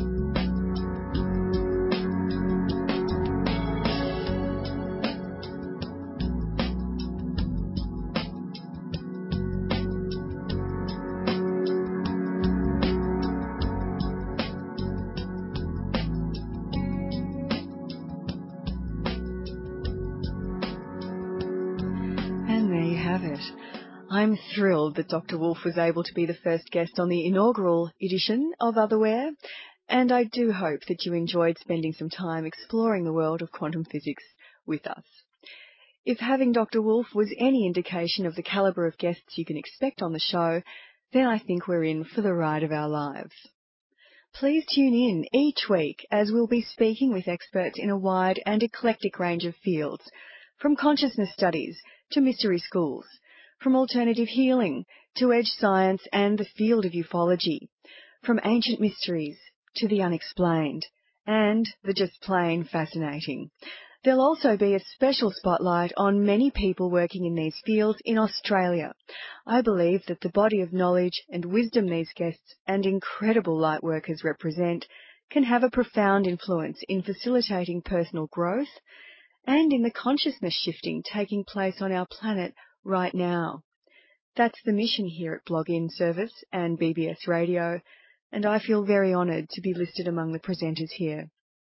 [SPEAKER 1] I'm thrilled that Doctor Wolf was able to be the first guest on the inaugural edition of Otherwhere, and I do hope that you enjoyed spending some time exploring the world of quantum physics with us. If having Doctor Wolf was any indication of the calibre of guests you can expect on the show, then I think we're in for the ride of our lives. Please tune in each week as we'll be speaking with experts in a wide and eclectic range of fields, from consciousness studies to mystery schools, from alternative healing to edge science and the field of ufology, from ancient mysteries to the unexplained and the just plain fascinating. There'll also be a special spotlight on many people working in these fields in Australia. I believe that the body of knowledge and wisdom these guests and incredible light workers represent can have a profound influence in facilitating personal growth and in the consciousness shifting taking place on our planet right now. That's the mission here at Blog In Service and B B S Radio, and I feel very honoured to be listed among the presenters here.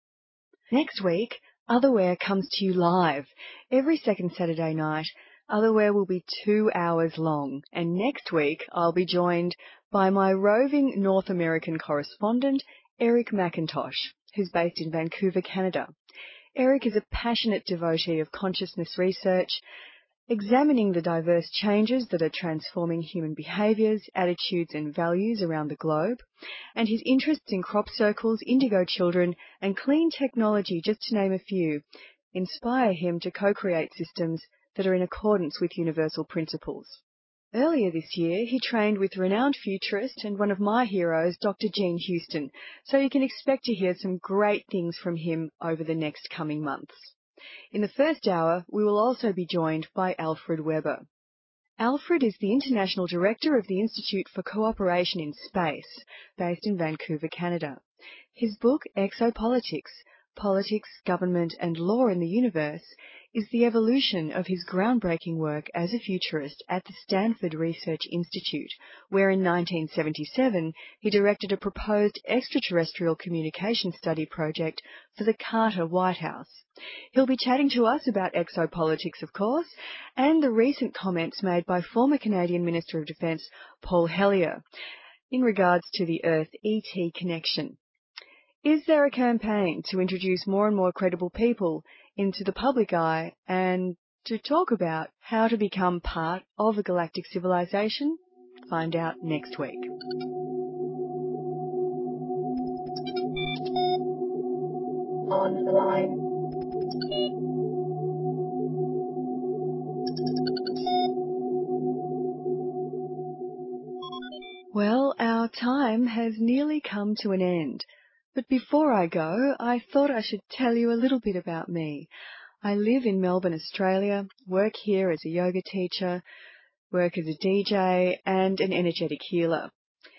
[SPEAKER 1] Next week, Otherwhere comes to you live. Every second Saturday night, Otherwhere will be two hours long, and next week I'll be joined by my roving North American correspondent, Eric McIntosh, who's based in Vancouver, Canada. Eric is a passionate devotee of consciousness research, examining the diverse changes that are transforming human behaviours, attitudes and values around the globe, and his interests in crop circles, indigo children and clean technology, just to name a few, inspire him to co-create systems that are in accordance with universal principles. Earlier this year, he trained with renowned futurist and one of my heroes, Doctor Jean Houston, so you can expect to hear some great things from him over the next coming months. In the first hour, we will also be joined by Alfred Weber. Alfred is the International Director of the Institute for Cooperation in Space, based in Vancouver, Canada. His book, Exopolitics, Politics, Government and Law in the Universe, is the evolution of his groundbreaking work as a futurist at the Stanford Research Institute, where in nineteen seventy-seven he directed a proposed extraterrestrial communication study project for the Carter White House. He'll be chatting to us about exopolitics, of course, and the recent comments made by former Canadian Minister of Defence Paul Hellyer in regards to the Earth-E T connection. Is there a campaign to introduce more and more credible people into the public eye and to talk about how to become part of a galactic civilization? Find out next week. On the line. Well, our time has nearly come to an end. But before I go, I thought I should tell you a little bit about me. I live in Melbourne, Australia, work here as a yoga teacher, work as a D J and an energetic healer.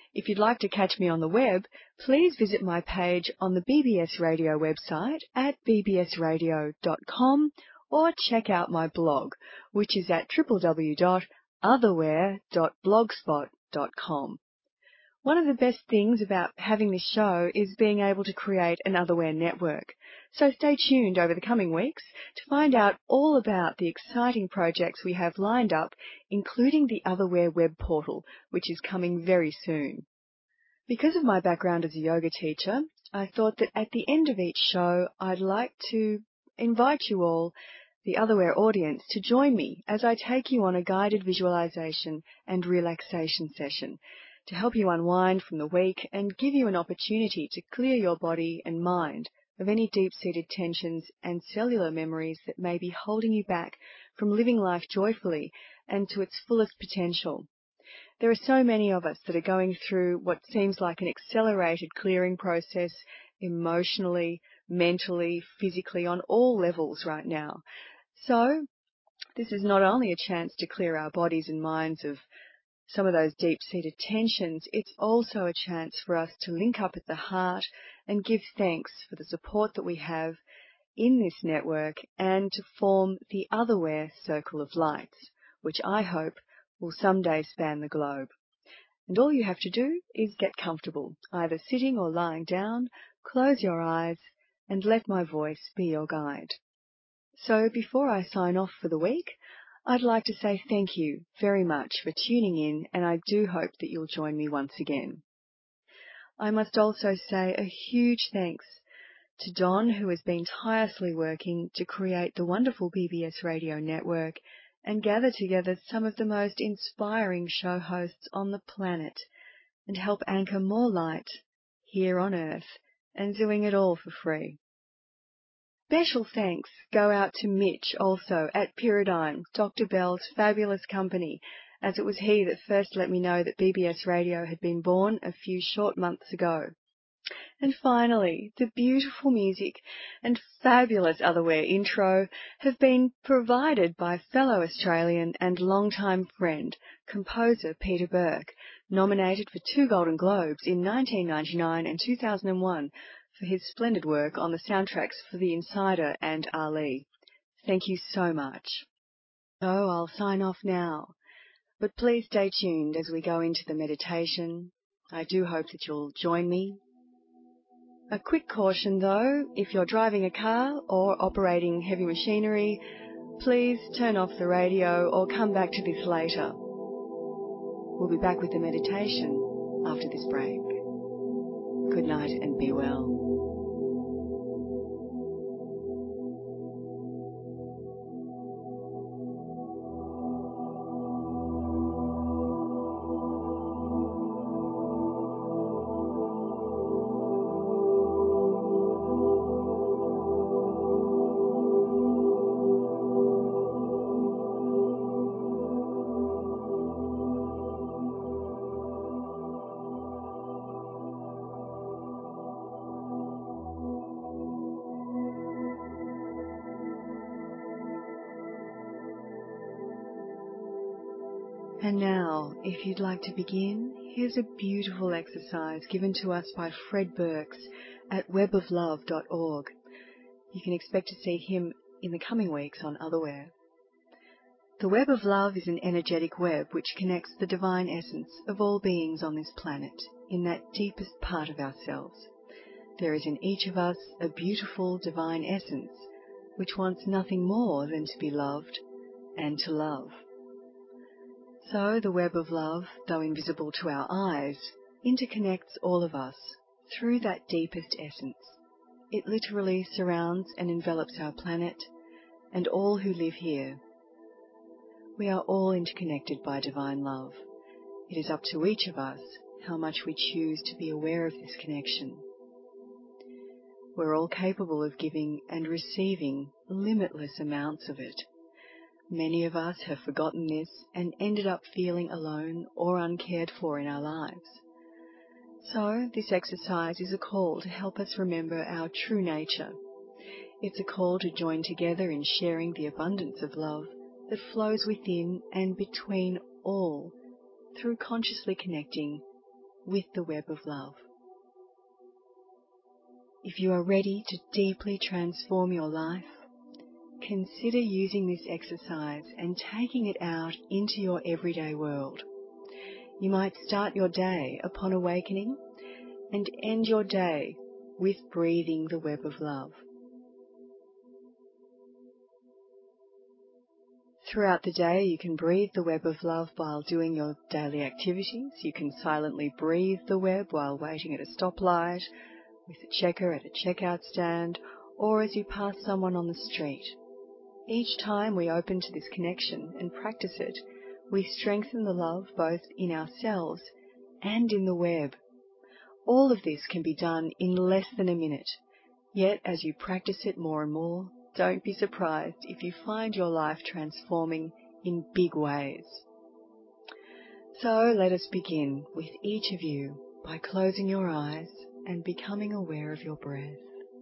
[SPEAKER 1] If you'd like to catch me on the web, please visit my page on the B B S Radio website at b b s radio dot com or check out my blog, which is at w w w dot otherware dot blogspot dot com. One of the best things about having this show is being able to create an Otherware network. So stay tuned over the coming weeks to find out all about the exciting projects we have lined up, including the Otherware web portal, which is coming very soon. Because of my background as a yoga teacher, I thought that at the end of each show, I'd like to invite you all, the Otherware audience, to join me as I take you on a guided visualization and relaxation session to help you unwind from the week and give you an opportunity to clear your body and mind of any deep-seated tensions and cellular memories that may be holding you back from living life joyfully and to its fullest potential. There are so many of us that are going through what seems like an accelerated clearing process emotionally, mentally, physically, on all levels right now. So this is not only a chance to clear our bodies and minds of some of those deep-seated tensions, it's also a chance for us to link up at the heart and give thanks for the support that we have in this network and to form the Otherware Circle of Lights, which I hope will someday span the globe. And all you have to do is get comfortable, either sitting or lying down, close your eyes, and let my voice be your guide. So before I sign off for the week, I'd like to say thank you very much for tuning in, and I do hope that you'll join me once again. I must also say a huge thanks to Don, who has been tirelessly working to create the wonderful B B S Radio network and gather together some of the most inspiring show hosts on the planet and help anchor more light here on Earth, and doing it all for free. Special thanks go out to Mitch also at Pyridine, Doctor Bell's fabulous company, as it was he that first let me know that B B S Radio had been born a few short months ago. And finally, the beautiful music and fabulous Otherware intro have been provided by fellow Australian and longtime friend, composer Peter Burke, nominated for two Golden Globes in nineteen ninety-nine and two thousand one for his splendid work on the soundtracks for The Insider and Ali. Thank you so much. So I'll sign off now, but please stay tuned as we go into the meditation. I do hope that you'll join me. A quick caution though, if you're driving a car or operating heavy machinery, please turn off the radio or come back to this later. We'll be back with the meditation after this break. Good night and be well. And now, if you'd like to begin, here's a beautiful exercise given to us by Fred Burks at web of love dot org. You can expect to see him in the coming weeks on Otherware. The Web of Love is an energetic web which connects the divine essence of all beings on this planet in that deepest part of ourselves. There is in each of us a beautiful divine essence which wants nothing more than to be loved and to love. So the web of love, though invisible to our eyes, interconnects all of us through that deepest essence. It literally surrounds and envelops our planet and all who live here. We are all interconnected by divine love. It is up to each of us how much we choose to be aware of this connection. We're all capable of giving and receiving limitless amounts of it. Many of us have forgotten this and ended up feeling alone or uncared for in our lives. So this exercise is a call to help us remember our true nature. It's a call to join together in sharing the abundance of love that flows within and between all through consciously connecting with the web of love. If you are ready to deeply transform your life, consider using this exercise and taking it out into your everyday world. You might start your day upon awakening and end your day with breathing the web of love. Throughout the day, you can breathe the web of love while doing your daily activities. You can silently breathe the web while waiting at a stoplight, with a checker at a checkout stand, or as you pass someone on the street. Each time we open to this connection and practice it, we strengthen the love both in ourselves and in the web. All of this can be done in less than a minute. Yet, as you practice it more and more, don't be surprised if you find your life transforming in big ways. So let us begin with each of you by closing your eyes and becoming aware of your breath.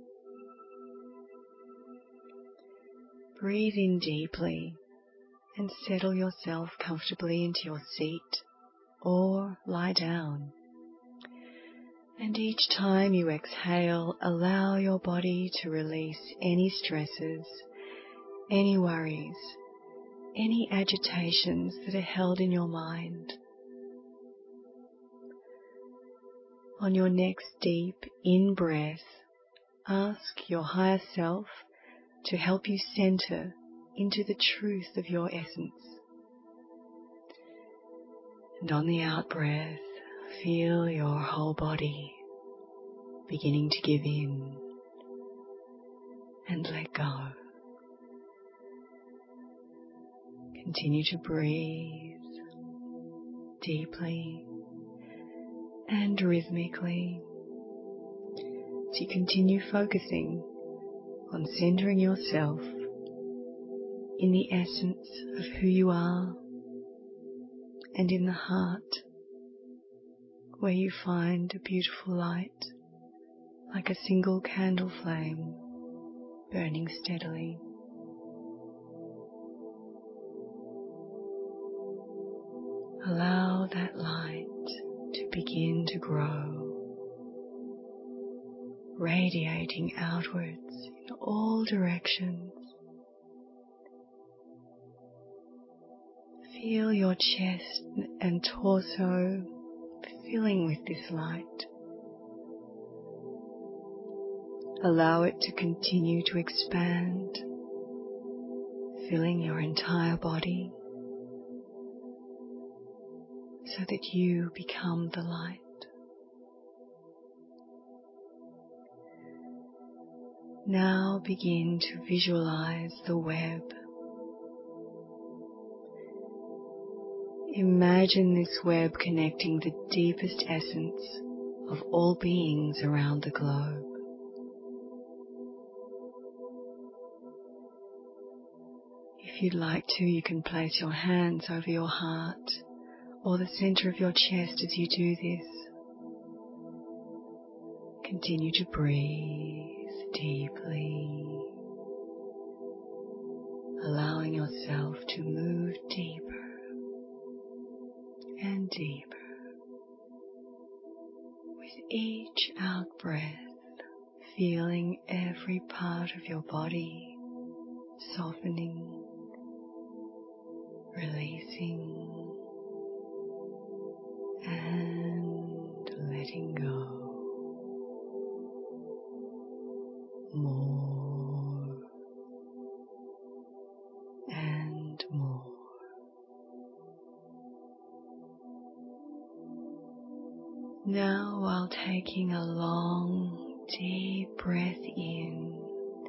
[SPEAKER 1] Breathe in deeply and settle yourself comfortably into your seat or lie down. And each time you exhale, allow your body to release any stresses, any worries, any agitations that are held in your mind. On your next deep in-breath, ask your higher self to help you center into the truth of your essence. And on the out-breath, feel your whole body beginning to give in and let go. Continue to breathe deeply and rhythmically as you continue focusing on centering yourself in the essence of who you are and in the heart, where you find a beautiful light like a single candle flame burning steadily. Allow that light to begin to grow, radiating outwards in all directions. Feel your chest and torso filling with this light. Allow it to continue to expand, filling your entire body so that you become the light. Now begin to visualize the web. Imagine this web connecting the deepest essence of all beings around the globe. If you'd like to, you can place your hands over your heart or the center of your chest as you do this. Continue to breathe deeply, allowing yourself to move deeper and deeper. With each out-breath, feeling every part of your body softening, releasing, and letting go. More and more. Now, while taking a long, deep breath in,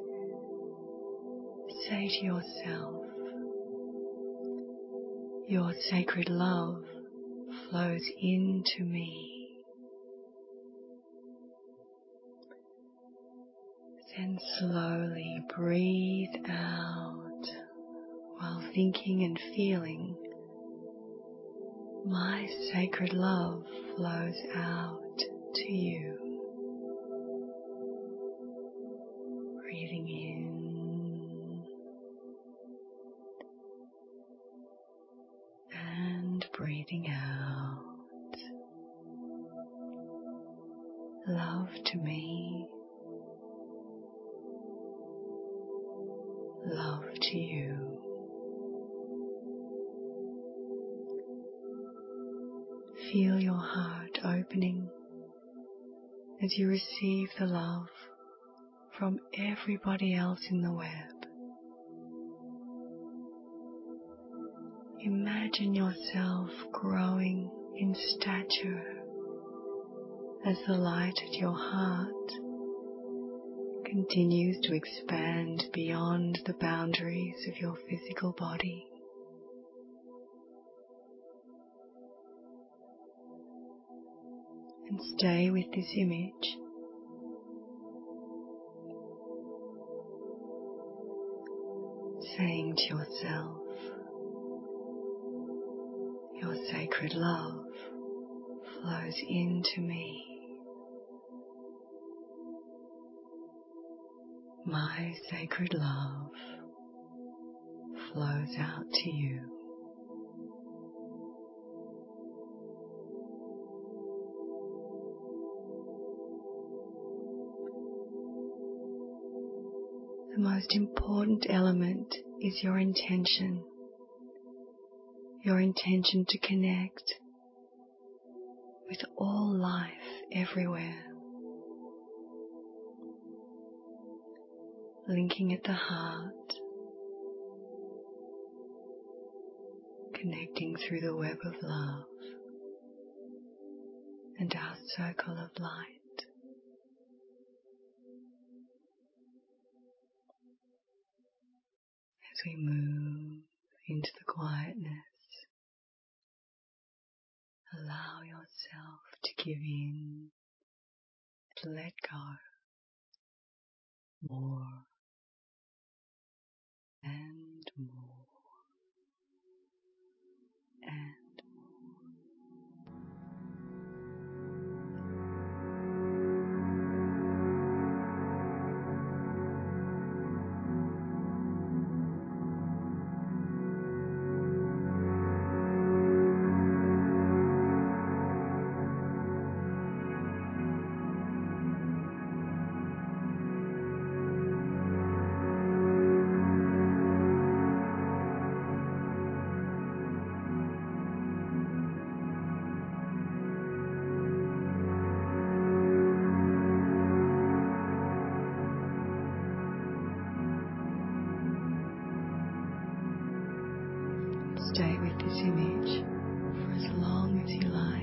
[SPEAKER 1] say to yourself, your sacred love flows into me. Then slowly breathe out while thinking and feeling, my sacred love flows out to you. Breathing in and breathing out. love to me, love to you. Feel your heart opening as you receive the love from everybody else in the web. Imagine yourself growing in stature as the light at your heart continues to expand beyond the boundaries of your physical body. And stay with this image. Saying to yourself, your sacred love flows into me. My sacred love flows out to you. The most important element is your intention. Your intention to connect with all life everywhere. Linking at the heart, connecting through the web of love and our circle of light. As we move into the quietness, allow yourself to give in, to let go more and more and stay with this image for as long as you like.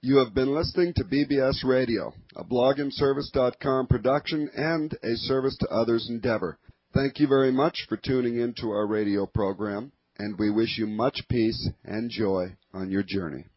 [SPEAKER 3] You have been listening to B B S Radio, a blog and service dot com production and a service to others endeavor. Thank you very much for tuning in to our radio program, and we wish you much peace and joy on your journey.